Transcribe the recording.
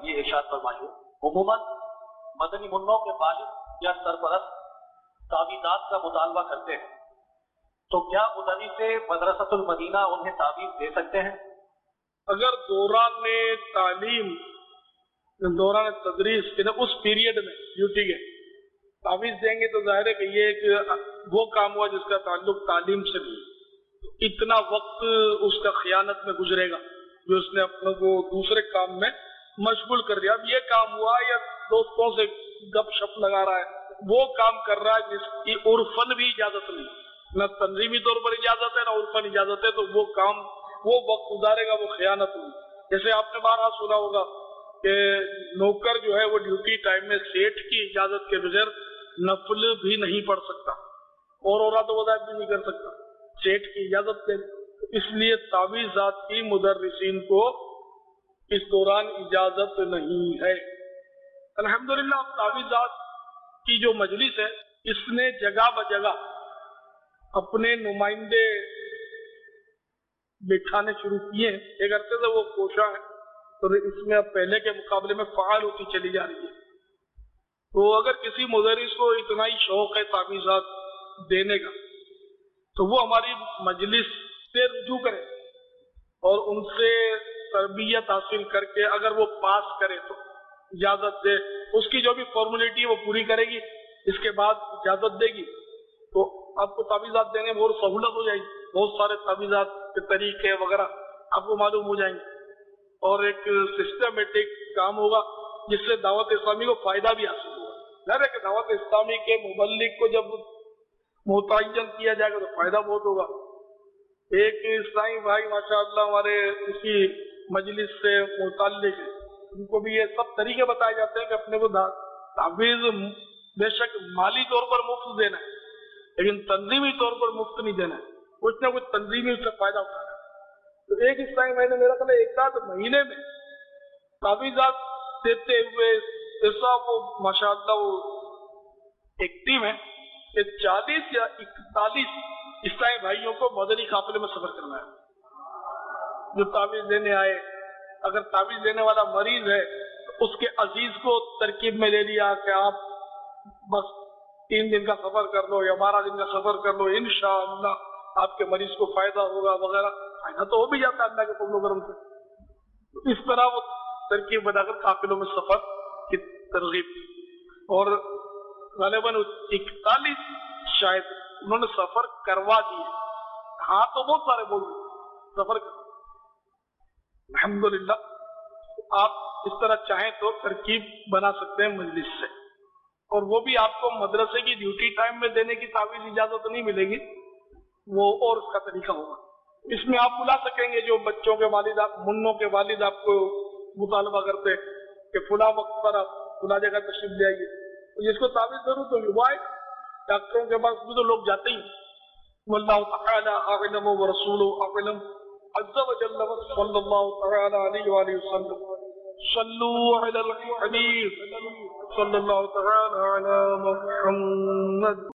یہ ارشاد فرمائیے، عموماً مدنی منوں کے والد یا سرپرست تعویذات کا مطالبہ کرتے ہیں، تو کیا مدرس مدرسۃ المدینہ انہیں تعویذ دے سکتے ہیں؟ اگر دوران تعلیم، دوران تدریس اس پیریڈ میں ڈیوٹی کے تعویذ دیں گے تو ظاہر ہے کہ یہ ایک وہ کام ہوا جس کا تعلق تعلیم سے بھی، اتنا وقت اس کا خیانت میں گزرے گا جو اس نے اپنے کو دوسرے کام میں مشغول کر دیا۔ اب یہ کام ہوا یا دوستوں سے گپ شپ لگا رہا ہے، وہ کام کر رہا ہے جس کی عرفن بھی اجازت نہیں، نہ تنظیمی طور پر اجازت ہے نہ عرفن اجازت ہے، تو وہ کام وہ وقت گزارے گا، وہ خیانت ہوگی۔ جیسے آپ نے بارہا سنا ہوگا کہ نوکر جو ہے وہ ڈیوٹی ٹائم میں سیٹھ کی اجازت کے بغیر نفل بھی نہیں پڑھ سکتا، اور اورات وظائف بھی نہیں کر سکتا، سیٹھ کی اجازت دے۔ اس لیے تعویذات کی مدرسین کو اس دوران اجازت نہیں ہے۔ الحمدللہ تعویذات کی جو مجلس ہے اس نے جگہ بجگہ اپنے نمائندے بٹھانے شروع کیے ہیں، ایک عرصے سے وہ کوشاں ہے، تو اس میں اب پہلے کے مقابلے میں فعال ہوتی چلی جا رہی ہے۔ تو اگر کسی مدرس کو اتنا ہی شوق ہے تعویذات دینے کا تو وہ ہماری مجلس سے رجوع کرے اور ان سے تربیت حاصل کر کے اگر وہ پاس کرے تو اجازت دے، اس کی جو بھی فارمیلٹی وہ پوری کرے گی، اس کے بعد اجازت دے گی تو آپ کو تعویذات دینے میں اور سہولت ہو جائے گی، بہت سارے تعویذات کے طریقے وغیرہ آپ کو معلوم ہو جائیں گے، اور ایک سسٹمیٹک کام ہوگا جس سے دعوت اسلامی کو فائدہ بھی حاصل ہوگا۔ ظاہر ہے کہ دعوت اسلامی کے مبلغ کو جب متعین کیا جائے گا تو فائدہ بہت ہوگا۔ ایک اسلامی بھائی ماشاءاللہ ہمارے اسی مجلس سے متعلق ہے، ان کو بھی یہ سب طریقے بتائے جاتے ہیں کہ اپنے کو تعویذ بے شک مالی طور پر مفت دینا ہے لیکن تنظیمی طور پر مفت نہیں دینا ہے، کچھ نہ کچھ تنظیمی اس سے فائدہ اٹھانا ہے۔ تو ایک اسلامی بھائی نے میرا خیال ہے 1 مہینے میں تعویذات دیتے ہوئے ایسا وہ ماشاءاللہ وہ ایکٹیو ہے کہ 40 یا 41 عیسائی بھائیوں کو مدنی قافلے میں سفر کرنا ہے جو تعویذ لینے آئے۔ اگر تعویذ لینے والا مریض ہے تو اس کے عزیز کو ترکیب میں لے لیا کہ آپ بس 3 دن کا سفر کر لو یا 12 دن کا سفر کر لو، انشاءاللہ آپ کے مریض کو فائدہ ہوگا وغیرہ۔ فائدہ تو ہو بھی جاتا ہے اللہ کے فضل و کرم سے۔ تو اس طرح وہ ترکیب بنا کر قافلوں میں سفر کی ترغیب، اور غالباً 41 شاید انہوں نے سفر کروا دیے، ہاں تو بہت سارے بول سفر کر۔ الحمدللہ آپ اس طرح چاہیں تو ترکیب بنا سکتے ہیں مجلس سے، اور وہ بھی آپ کو مدرسے کی ڈیوٹی ٹائم میں دینے کی تعویذ اجازت نہیں ملے گی، وہ اور اس کا طریقہ ہوگا۔ اس میں آپ بلا سکیں گے جو بچوں کے والد، آپ منوں کے والد آپ کو مطالبہ کرتے کہ فلاں وقت پر آپ فلاں جگہ تشریف لے آئیے، جس کو تعویذ ضرورت ہوگی وہ آئے، ڈاکٹروں کے پاس بھی تو لوگ جاتے ہی۔ واللہ تعالی اعلم ورسولہ اعلم عز وجل صلی اللہ تعالی علیہ وآلہ وسلم۔ صلوا علی الحبیب صلی اللہ تعالی علی محمد۔